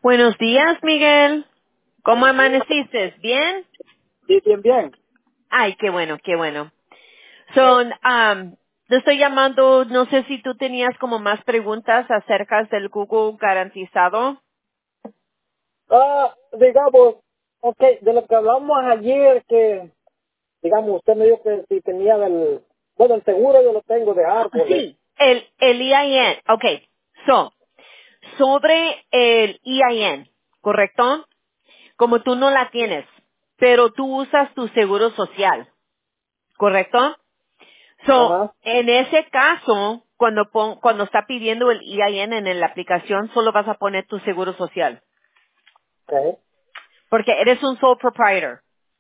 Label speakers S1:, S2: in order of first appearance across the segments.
S1: Buenos días, Miguel. ¿Cómo amaneciste? ¿Bien?
S2: Sí, bien, bien.
S1: Ay, qué bueno, qué bueno. Son, te estoy llamando, no sé si tú tenías como más preguntas acerca del Google garantizado.
S2: Digamos, ok, de lo que hablamos ayer, que, digamos, usted me dijo que si tenía el seguro yo lo tengo de árboles.
S1: Sí, el EIN. Okay. Sobre el EIN, ¿correcto? Como tú no la tienes, pero tú usas tu seguro social, ¿correcto?
S2: Ajá,
S1: En ese caso, cuando está pidiendo el EIN en la aplicación, solo vas a poner tu seguro social,
S2: ok,
S1: porque eres un sole proprietor.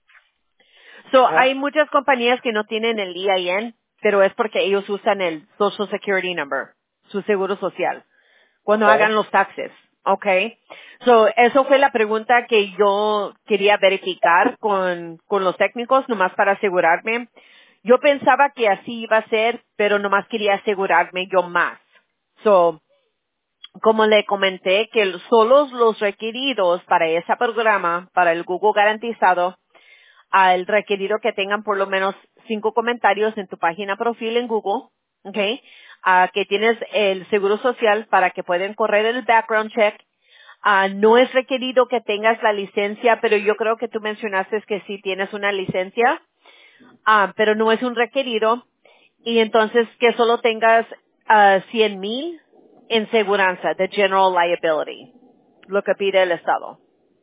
S2: ajá,
S1: Hay muchas compañías que no tienen el EIN, pero es porque ellos usan el Social Security Number, su seguro social, cuando
S2: ok.
S1: hagan los taxes, ¿ok? Eso fue la pregunta que yo quería verificar con los técnicos, nomás para asegurarme. Yo pensaba que así iba a ser, pero nomás quería asegurarme yo más. So, como le comenté, que solo los requeridos para ese programa, para el Google garantizado, al requerido que tengan por lo menos 5 comentarios en tu página profil en Google, ¿ok? Que tienes el seguro social para que puedan correr el background check. No es requerido que tengas la licencia, pero yo creo que tú mencionaste que sí tienes una licencia, pero no es un requerido. Y entonces que solo tengas 100,000 en seguranza de general liability, lo que pide el Estado.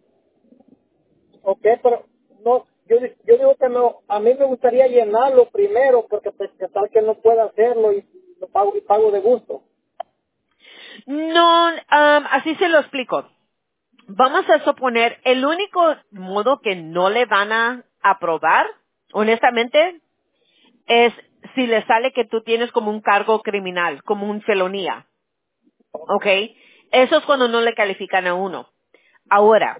S2: Ok, pero no, yo digo que no, a mí me gustaría llenarlo primero, porque pues, que tal que no pueda hacerlo y pago de gusto.
S1: No, así se lo explico. Vamos a suponer, el único modo que no le van a aprobar, honestamente, es si le sale que tú tienes como un cargo criminal, como un felonía, ¿ok? Eso es cuando no le califican a uno. Ahora,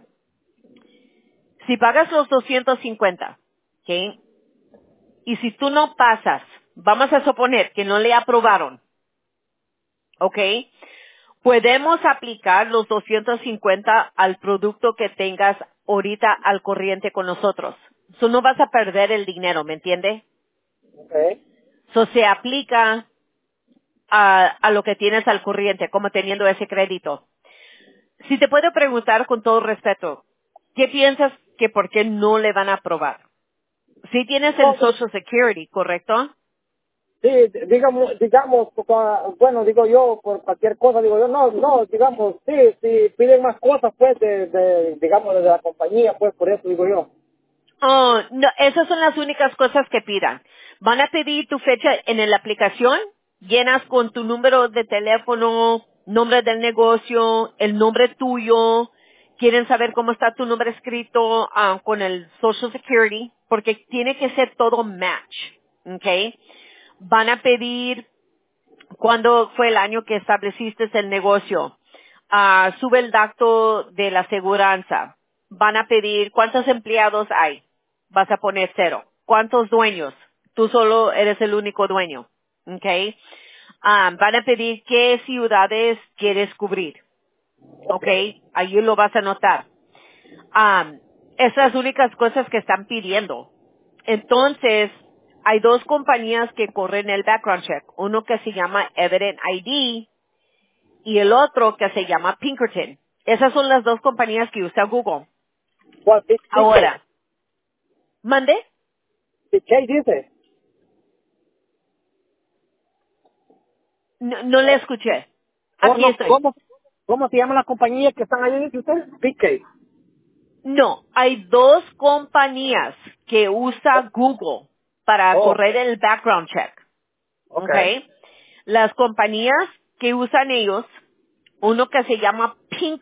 S1: si pagas los 250, ¿ok? Y si tú no pasas, vamos a suponer que no le aprobaron, ¿ok? Podemos aplicar los 250 al producto que tengas ahorita al corriente con nosotros. No vas a perder el dinero, ¿me entiende?
S2: Ok.
S1: Se aplica a lo que tienes al corriente, como teniendo ese crédito. Si te puedo preguntar con todo respeto, ¿qué piensas que por qué no le van a aprobar? Si tienes el
S2: No,
S1: Social Security, ¿correcto?
S2: sí, digamos, bueno, digo yo, por cualquier cosa, digo yo, no, digamos, sí, piden más cosas, pues, digamos, de la compañía, pues, por eso digo yo.
S1: Oh, no, esas son las únicas cosas que pidan. Van a pedir tu fecha en la aplicación, llenas con tu número de teléfono, nombre del negocio, el nombre tuyo, quieren saber cómo está tu nombre escrito con el Social Security, porque tiene que ser todo match, ¿ok? Van a pedir cuándo fue el año que estableciste el negocio, sube el dato de la aseguranza, van a pedir cuántos empleados hay, vas a poner 0. ¿Cuántos dueños? Tú solo eres el único dueño, ¿ok? Van a pedir qué ciudades quieres cubrir, ¿ok? Ahí lo vas a anotar. Esas únicas cosas que están pidiendo. Entonces, hay dos compañías que corren el background check. Uno que se llama Evident ID y el otro que se llama Pinkerton. Esas son las dos compañías que usa Google.
S2: ¿Cuál? PK,
S1: Ahora, mande,
S2: PK dice.
S1: no le escuché.
S2: Oh,
S1: Aquí
S2: no,
S1: estoy.
S2: ¿cómo se llama la compañía que están ahí, dice usted? PK.
S1: No, hay dos compañías que usa Google para
S2: Oh,
S1: correr el background check.
S2: ok,
S1: ¿Ok? Las compañías que usan ellos, uno que se llama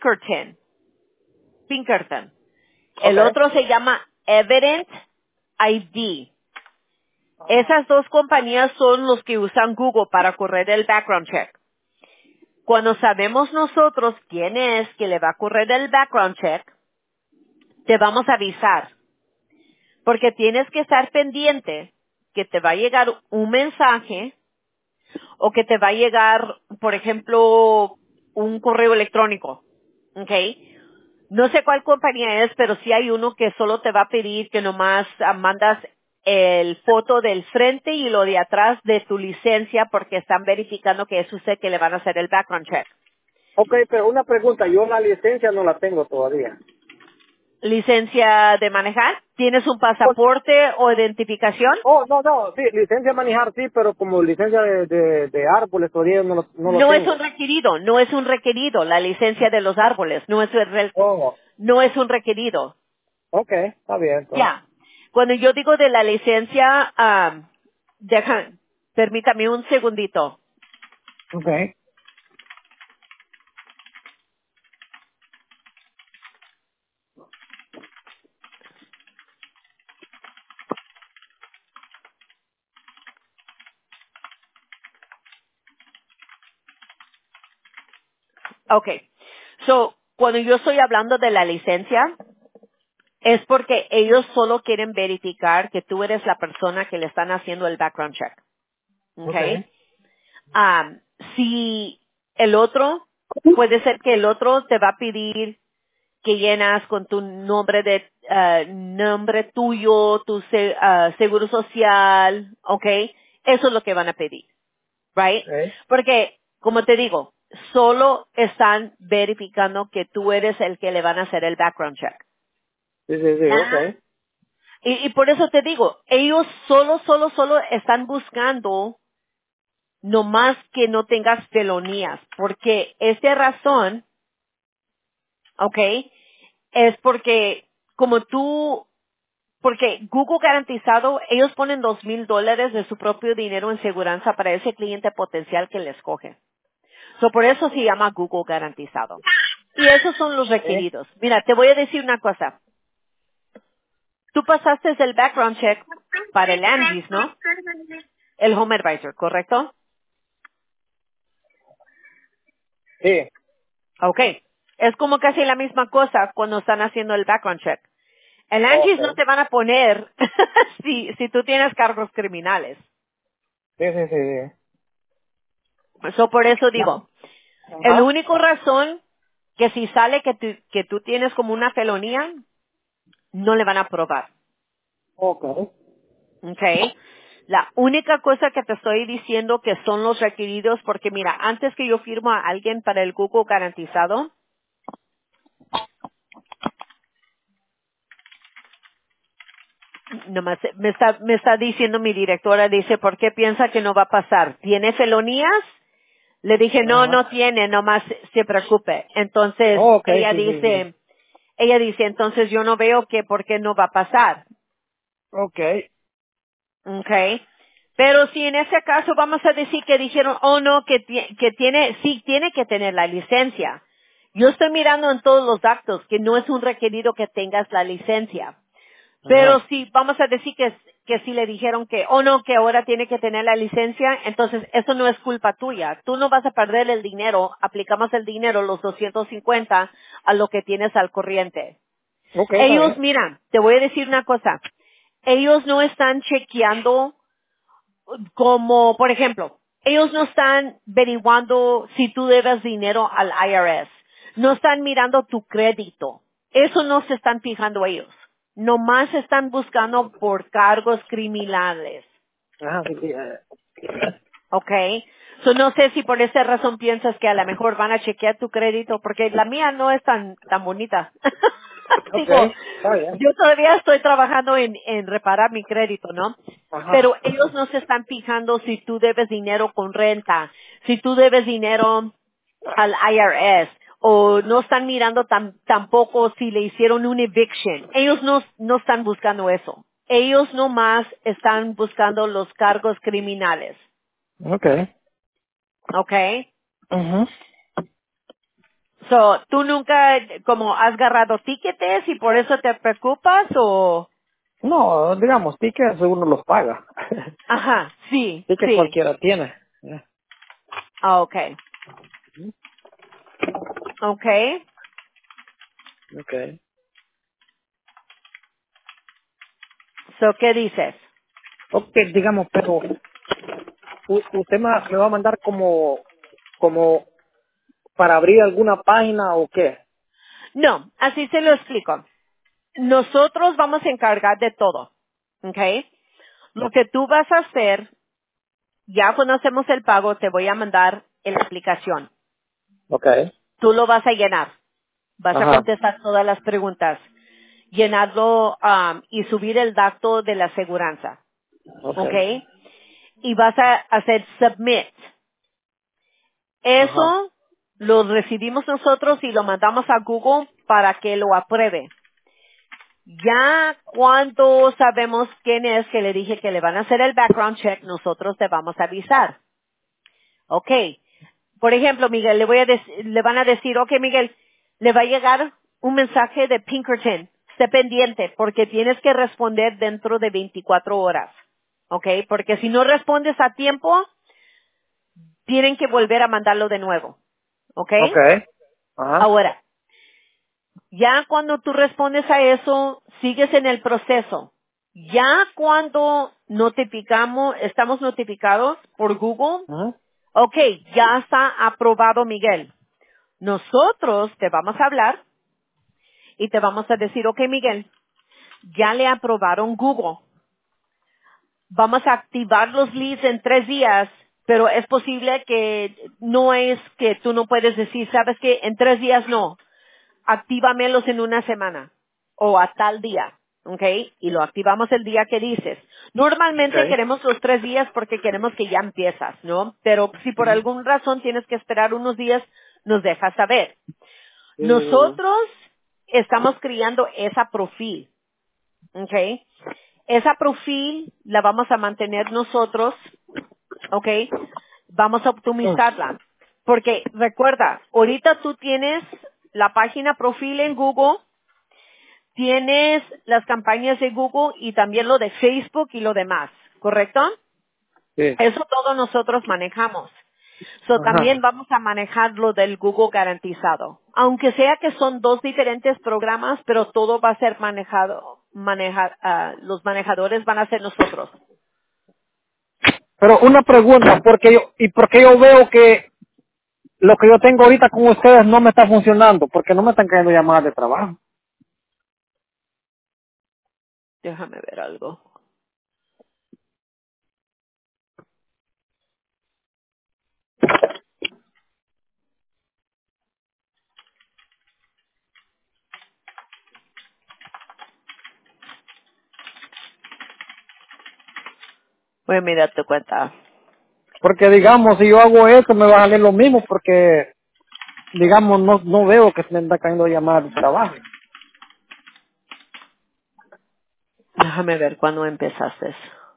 S1: Pinkerton.
S2: ok.
S1: El otro se llama Evident ID. Esas dos compañías son los que usan Google para correr el background check. Cuando sabemos nosotros quién es que le va a correr el background check, te vamos a avisar. Porque tienes que estar pendiente que te va a llegar un mensaje o que te va a llegar, por ejemplo, un correo electrónico. ¿Ok? No sé cuál compañía es, pero sí hay uno que solo te va a pedir que nomás mandas el foto del frente y lo de atrás de tu licencia porque están verificando que es usted que le van a hacer el background check.
S2: Ok, pero una pregunta, yo la licencia no la tengo todavía.
S1: ¿Licencia de manejar? ¿Tienes un
S2: Pues,
S1: pasaporte o identificación?
S2: oh, no, no, sí, licencia de manejar sí, pero como licencia de árboles todavía no lo
S1: No es un
S2: tengo.
S1: requerido, no es un requerido, la licencia de los árboles,
S2: Oh,
S1: no es un requerido.
S2: ok, está bien entonces.
S1: Ya. Cuando yo digo de la licencia, permítame un segundito.
S2: Ok.
S1: Okay. So, cuando yo estoy hablando de la licencia, es porque ellos solo quieren verificar que tú eres la persona que le están haciendo el background check.
S2: Ok.
S1: Okay. Si el otro, puede ser que el otro te va a pedir que llenas con tu nombre tuyo, tu seguro social, okay. Eso es lo que van a pedir, right?
S2: Okay.
S1: Porque, como te digo, solo están verificando que tú eres el que le van a hacer el background check.
S2: Sí, sí, sí, ok.
S1: Y por eso te digo, ellos solo están buscando nomás que no tengas felonías, porque esta razón, ¿ok? Es porque como tú, porque Google garantizado, ellos ponen $2,000 de su propio dinero en seguranza para ese cliente potencial que les coge. So, por eso se llama Google garantizado. Y esos son los
S2: ¿Eh?
S1: requeridos. Mira, te voy a decir una cosa. Tú pasaste el background check para el Angie's, ¿no? El Home Advisor, ¿correcto?
S2: Sí.
S1: Okay. Es como casi la misma cosa cuando están haciendo el background check. El
S2: Ok.
S1: Angie's no te van a poner si tú tienes cargos criminales.
S2: Sí, sí, sí, sí.
S1: Eso por eso digo, el
S2: Ajá.
S1: único razón que si sale que tú tienes como una felonía, no le van a aprobar.
S2: Ok.
S1: Okay. La única cosa que te estoy diciendo que son los requeridos, porque mira, antes que yo firmo a alguien para el Google garantizado, nomás me está diciendo mi directora, dice, ¿por qué piensa que no va a pasar? ¿Tiene felonías? Le dije, no,
S2: Ajá.
S1: no tiene, nomás se preocupe. Entonces,
S2: Oh, ok, sí, sí, sí.
S1: ella dice, entonces yo no veo que por qué no va a pasar.
S2: Ok.
S1: Okay. Pero si en ese caso vamos a decir que dijeron, oh no, que tiene, sí tiene que tener la licencia. Yo estoy mirando en todos los actos que no es un requerido que tengas la licencia. Pero
S2: Ajá.
S1: si vamos a decir que si le dijeron que, oh no, que ahora tiene que tener la licencia, entonces eso no es culpa tuya. Tú no vas a perder el dinero, aplicamos el dinero, los 250, a lo que tienes al corriente.
S2: Ok, está
S1: Ellos,
S2: bien.
S1: mira, te voy a decir una cosa. Ellos no están chequeando como, por ejemplo, ellos no están averiguando si tú debes dinero al IRS. No están mirando tu crédito. Eso no se están fijando ellos. Nomás están buscando por cargos criminales.
S2: Ajá, sí, sí.
S1: ¿Ok? So, no sé si por esa razón piensas que a lo mejor van a chequear tu crédito, porque la mía no es tan bonita.
S2: Ok,
S1: Digo,
S2: está bien.
S1: yo todavía estoy trabajando en reparar mi crédito, ¿no?
S2: Ajá.
S1: Pero ellos no se están fijando si tú debes dinero con renta, si tú debes dinero al IRS, o no están mirando tampoco si le hicieron un eviction. Ellos no están buscando eso. Ellos nomás están buscando los cargos criminales.
S2: Ok.
S1: Okay.
S2: Ajá.
S1: So, ¿tú nunca como has agarrado tickets y por eso te preocupas o?
S2: No, digamos, tickets uno los paga.
S1: Ajá, sí,
S2: Tickets
S1: sí.
S2: cualquiera tiene. Ya.
S1: Ah, okay. Okay.
S2: Ok.
S1: So, ¿qué dices?
S2: Ok, digamos, pero usted me va a mandar como para abrir alguna página o qué.
S1: No, así se lo explico. Nosotros vamos a encargar de todo, ¿ok? Lo que tú vas a hacer, ya cuando hacemos el pago, te voy a mandar en la aplicación.
S2: Okay.
S1: Tú lo vas a llenar. Vas a
S2: Ajá.
S1: contestar todas las preguntas. Llenarlo y subir el dato de la aseguranza, ¿ok?
S2: Okay.
S1: Y vas a hacer submit.
S2: Ajá.
S1: Eso lo recibimos nosotros y lo mandamos a Google para que lo apruebe. Ya cuando sabemos quién es que le dije que le van a hacer el background check, nosotros te vamos a avisar. Ok. Por ejemplo, Miguel, le van a decir, ok, Miguel, le va a llegar un mensaje de Pinkerton. Esté pendiente porque tienes que responder dentro de 24 horas. Ok. Porque si no respondes a tiempo, tienen que volver a mandarlo de nuevo. Ok.
S2: Okay. Ajá.
S1: Ahora, ya cuando tú respondes a eso, sigues en el proceso. Ya cuando estamos notificados por Google,
S2: Ajá.
S1: ok, ya está aprobado Miguel. Nosotros te vamos a hablar y te vamos a decir, ok Miguel, ya le aprobaron Google. Vamos a activar los leads en 3 días, pero es posible que no es que tú no puedes decir, sabes que en 3 días no. Actívamelos en una semana o a tal día, ¿ok? Y lo activamos el día que dices. Normalmente
S2: Okay.
S1: queremos los 3 días porque queremos que ya empiezas, ¿no? Pero si por alguna razón tienes que esperar unos días, nos dejas saber.
S2: Mm.
S1: Nosotros estamos creando esa profil, ¿ok? Esa profil la vamos a mantener nosotros, ¿ok? Vamos a optimizarla. Porque recuerda, ahorita tú tienes la página profil en Google, tienes las campañas de Google y también lo de Facebook y lo demás, ¿correcto?
S2: Sí.
S1: Eso todo nosotros manejamos. So,
S2: Ajá.
S1: también vamos a manejar lo del Google garantizado. Aunque sea que son 2 diferentes programas, pero todo va a ser los manejadores van a ser nosotros.
S2: Pero una pregunta, porque yo veo que lo que yo tengo ahorita con ustedes no me está funcionando, porque no me están cayendo llamadas de trabajo.
S1: Déjame ver algo. Voy a mirar tu cuenta.
S2: Porque digamos, si yo hago eso me va a salir lo mismo, porque digamos, no veo que se me está cayendo llamadas de trabajo.
S1: Déjame ver cuándo empezaste.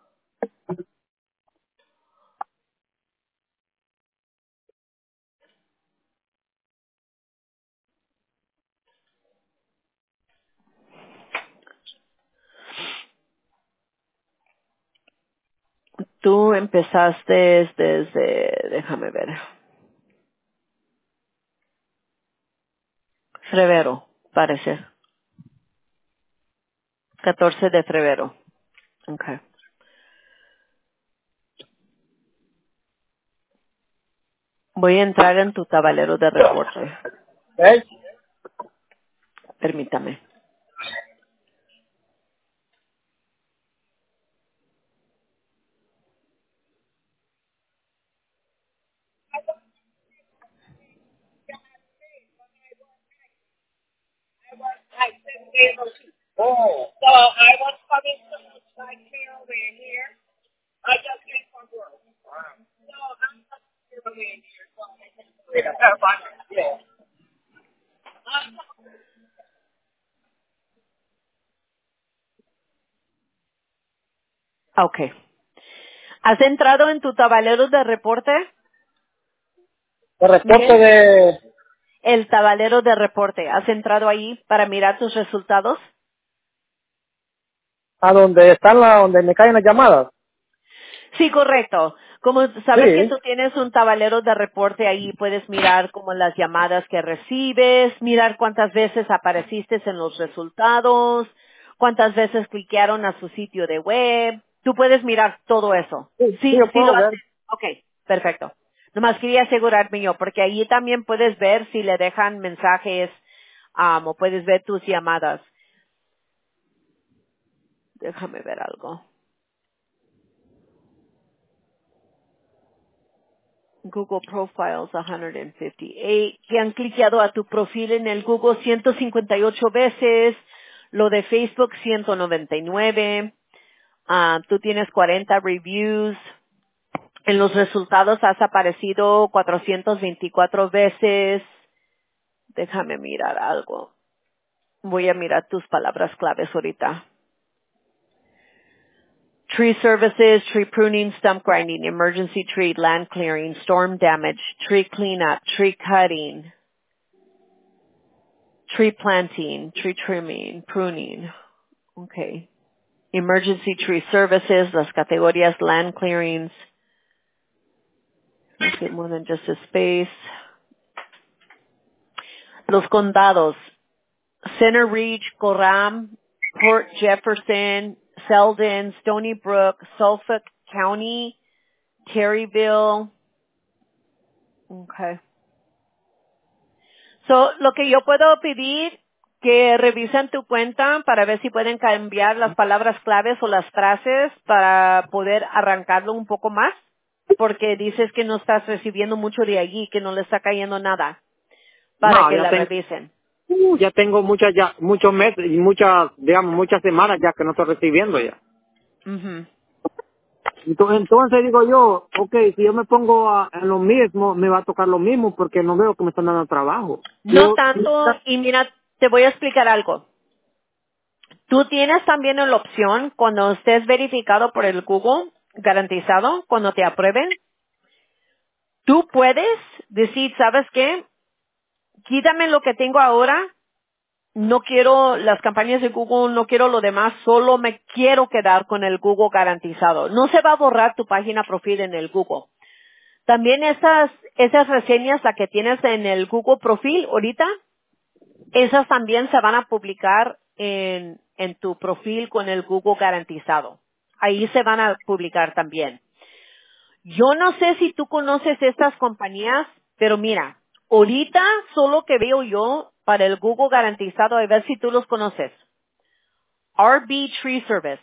S1: Tú empezaste desde, déjame ver, febrero, parece. 14 de febrero. Okay. Voy a entrar en tu tablero de reporte.
S2: ¿Eh?
S1: Permítame.
S2: Oh.
S1: Okay. ¿Has entrado en tu tablero de reporte,
S2: El reporte
S1: Miguel?
S2: de
S1: El tablero de reporte. ¿Has entrado ahí para mirar tus resultados?
S2: a donde están donde me caen las llamadas.
S1: Sí, correcto. Como sabes que
S2: Sí.
S1: tú tienes un tablero de reporte ahí, puedes mirar como las llamadas que recibes, mirar cuántas veces apareciste en los resultados, cuántas veces cliquearon a su sitio de web. Tú puedes mirar todo eso.
S2: Sí,
S1: Sí,
S2: yo
S1: sí lo
S2: puedo ver.
S1: haces. Ok, perfecto. Nomás quería asegurarme yo, porque ahí también puedes ver si le dejan mensajes o puedes ver tus llamadas. Déjame ver algo. Google Profiles 158, que han cliqueado a tu perfil en el Google 158 veces, lo de Facebook 199, tú tienes 40 reviews, en los resultados has aparecido 424 veces. Déjame mirar algo. Voy a mirar tus palabras claves ahorita. Tree services, tree pruning, stump grinding, emergency tree, land clearing, storm damage, tree cleanup, tree cutting, tree planting, tree trimming, pruning. Okay. Emergency tree services, las categorías land clearings. Okay, more than just a space. Los condados. Center Ridge, Gorham, Port Jefferson, Selden, Stony Brook, Suffolk County, Terryville. Okay. So, lo que yo puedo pedir, que revisen tu cuenta para ver si pueden cambiar las palabras claves o las frases para poder arrancarlo un poco más, porque dices que no estás recibiendo mucho de allí, que no le está cayendo nada, para
S2: No,
S1: que la revisen.
S2: ya tengo muchos meses y muchas semanas ya que no estoy recibiendo ya.
S1: Ujú.
S2: Entonces digo yo, ok, si yo me pongo en lo mismo, me va a tocar lo mismo porque no veo que me están dando trabajo.
S1: No tanto, y mira, te voy a explicar algo. Tú tienes también la opción, cuando estés verificado por el Google, garantizado, cuando te aprueben, tú puedes decir, ¿sabes qué? Quítame lo que tengo ahora, no quiero las campañas de Google, no quiero lo demás, solo me quiero quedar con el Google garantizado. No se va a borrar tu página profil en el Google. También esas reseñas, la que tienes en el Google profil ahorita, esas también se van a publicar en tu perfil con el Google garantizado. Ahí se van a publicar también. Yo no sé si tú conoces estas compañías, pero mira, ahorita solo que veo yo para el Google garantizado, a ver si tú los conoces. RB Tree Service,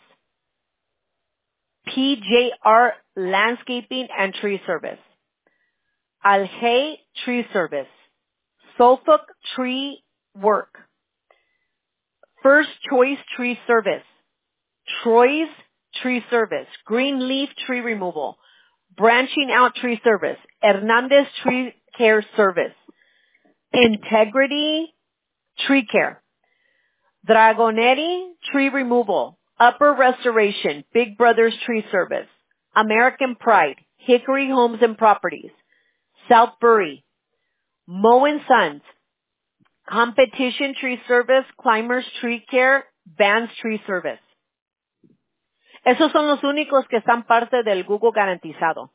S1: PJR Landscaping and Tree Service, Alhey Tree Service, Suffolk Tree Work, First Choice Tree Service, Troy's Tree Service, Greenleaf Tree Removal, Branching Out Tree Service, Hernandez Tree Care Service, Integrity Tree Care, Dragonetti Tree Removal, Upper Restoration, Big Brothers Tree Service, American Pride, Hickory Homes and Properties, Southbury, Moe and Sons, Competition Tree Service, Climbers Tree Care, Vans Tree Service. Esos son los únicos que están parte del Google garantizado.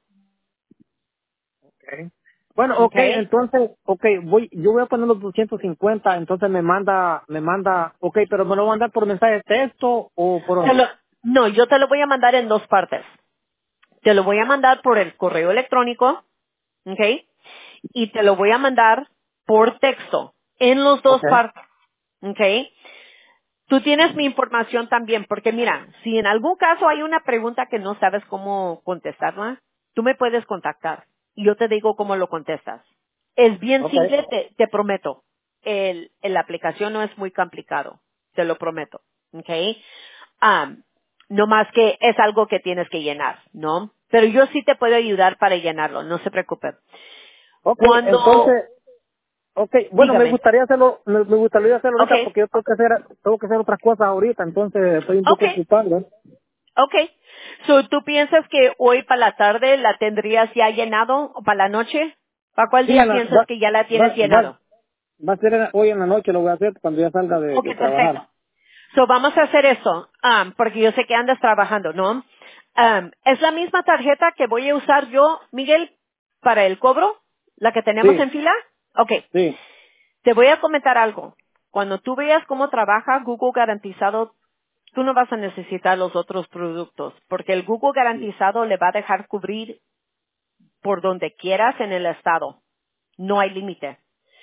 S2: Okay. Bueno,
S1: Okay.
S2: entonces, yo voy a poner los 250, entonces me manda, pero me lo va a mandar por mensaje de texto o por dónde?
S1: No, yo te lo voy a mandar en dos partes. Te lo voy a mandar por el correo electrónico, okay, y te lo voy a mandar por texto, en los dos
S2: Okay.
S1: partes, okay. Tú tienes mi información también, porque mira, si en algún caso hay una pregunta que no sabes cómo contestarla, tú me puedes contactar y yo te digo cómo lo contestas. Es bien
S2: Okay.
S1: simple, te prometo. La aplicación no es muy complicado, te lo prometo, okay. No más que es algo que tienes que llenar, ¿no? Pero yo sí te puedo ayudar para llenarlo, no se preocupe. Cuando,
S2: Entonces, bueno,
S1: dígame,
S2: me gustaría hacerlo ahorita
S1: okay,
S2: porque yo tengo que hacer otras cosas ahorita, entonces estoy un poco
S1: okay.
S2: ocupado, ¿eh?
S1: Okay. So, ¿tú piensas que hoy para la tarde la tendrías ya llenado o para la noche? ¿Para cuál
S2: Sí,
S1: día piensas que ya la tienes llenado?
S2: va a ser hoy en la noche, lo voy a hacer cuando ya salga de
S1: Okay,
S2: trabajar.
S1: perfecto. So, vamos a hacer eso, porque yo sé que andas trabajando, ¿no? ¿Es la misma tarjeta que voy a usar yo, Miguel, para el cobro? ¿La que tenemos
S2: Sí,
S1: en fila? Okay.
S2: sí.
S1: Te voy a comentar algo. Cuando tú veas cómo trabaja Google garantizado, tú no vas a necesitar los otros productos, porque el Google garantizado le va a dejar cubrir por donde quieras en el estado. No hay límite.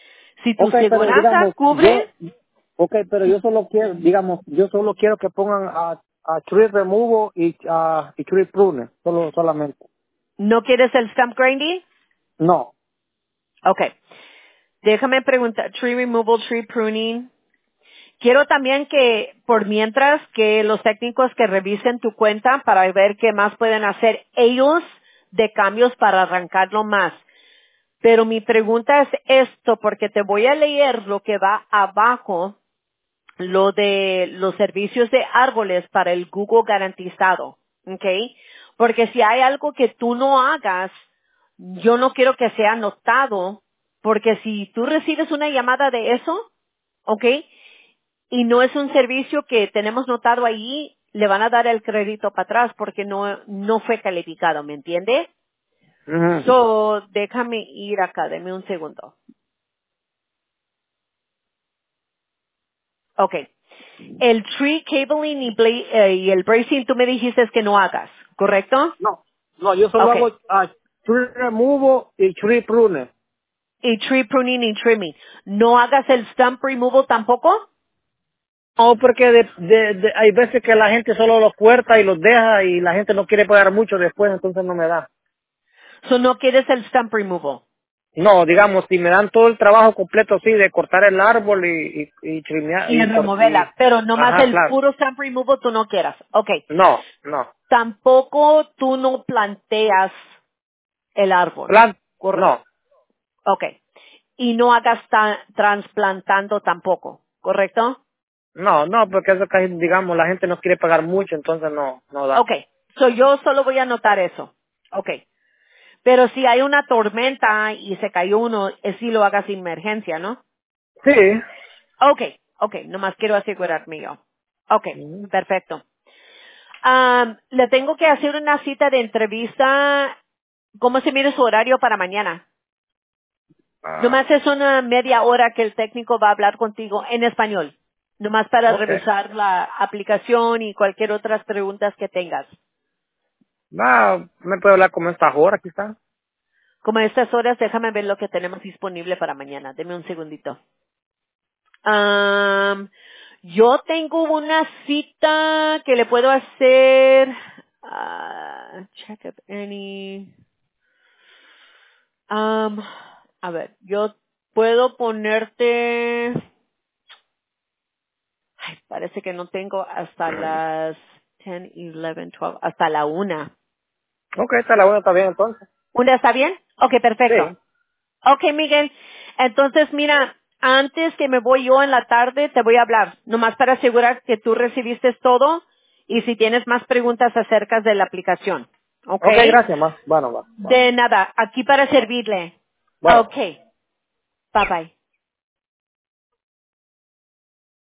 S1: Si tu
S2: Okay, pero
S1: seguranza
S2: digamos,
S1: cubre,
S2: pero yo solo quiero, digamos, yo solo quiero que pongan a tree removal y tree prune, solamente.
S1: ¿no quieres el stump grinding?
S2: No.
S1: Okay. Déjame preguntar, tree removal, tree pruning. Quiero también que, por mientras, que los técnicos que revisen tu cuenta para ver qué más pueden hacer ellos de cambios para arrancarlo más. Pero mi pregunta es esto, porque te voy a leer lo que va abajo, lo de los servicios de árboles para el Google garantizado, ¿ok? Porque si hay algo que tú no hagas, yo no quiero que sea notado, porque si tú recibes una llamada de eso, ¿ok? Y no es un servicio que tenemos notado ahí, le van a dar el crédito para atrás porque no fue calificado, ¿me entiende?
S2: Ujú.
S1: So, déjame ir acá, deme un segundo. Okay. El tree cabling y el bracing tú me dijiste que no hagas, ¿correcto?
S2: No, yo solo hago
S1: Okay.
S2: tree removal y tree prune.
S1: Y tree pruning y trimming. ¿No hagas el stump removal tampoco?
S2: No, porque hay veces que la gente solo los corta y los deja y la gente no quiere pagar mucho después, entonces no me da.
S1: So, no quieres el stump removal.
S2: No, digamos, si me dan todo el trabajo completo, sí, de cortar el árbol y trimear
S1: Y removerla. Pero nomás
S2: ajá,
S1: el
S2: claro.
S1: puro stump removal tú no quieras. Okay.
S2: No.
S1: Tampoco tú no planteas el árbol.
S2: Plan,
S1: Correcto.
S2: no.
S1: Okay. Y no hagas trasplantando tampoco. ¿Correcto?
S2: No, porque eso casi, digamos, la gente no quiere pagar mucho, entonces no da.
S1: Okay. So yo solo voy a anotar eso. Okay. Pero si hay una tormenta y se cayó uno, sí lo hagas de emergencia, ¿no?
S2: Sí.
S1: Okay. Nomás quiero asegurarme yo. Okay.
S2: Ujú.
S1: Perfecto. Le tengo que hacer una cita de entrevista. ¿Cómo se mide su horario para mañana?
S2: Ah,
S1: Nomás es una media hora que el técnico va a hablar contigo en español. Nomás para
S2: okay.
S1: revisar la aplicación y cualquier otras preguntas que tengas.
S2: No, me puede hablar como esta hora, quizás.
S1: Como a estas horas, déjame ver lo que tenemos disponible para mañana. Deme un segundito. Am, yo tengo una cita que le puedo hacer. Check if any. Am, a ver, yo puedo ponerte. Ay, parece que no tengo hasta las 10, 11, 12, hasta la una.
S2: Okay, está la buena, está bien entonces.
S1: ¿Una está bien? Ok, perfecto.
S2: Sí.
S1: Ok, Miguel. Entonces, mira, antes que me voy yo en la tarde, te voy a hablar, nomás para asegurar que tú recibiste todo y si tienes más preguntas acerca de la aplicación. Ok.
S2: Okay, gracias, ma. Bueno, va.
S1: De nada, aquí para servirle.
S2: Bueno.
S1: Ok. Bye bye.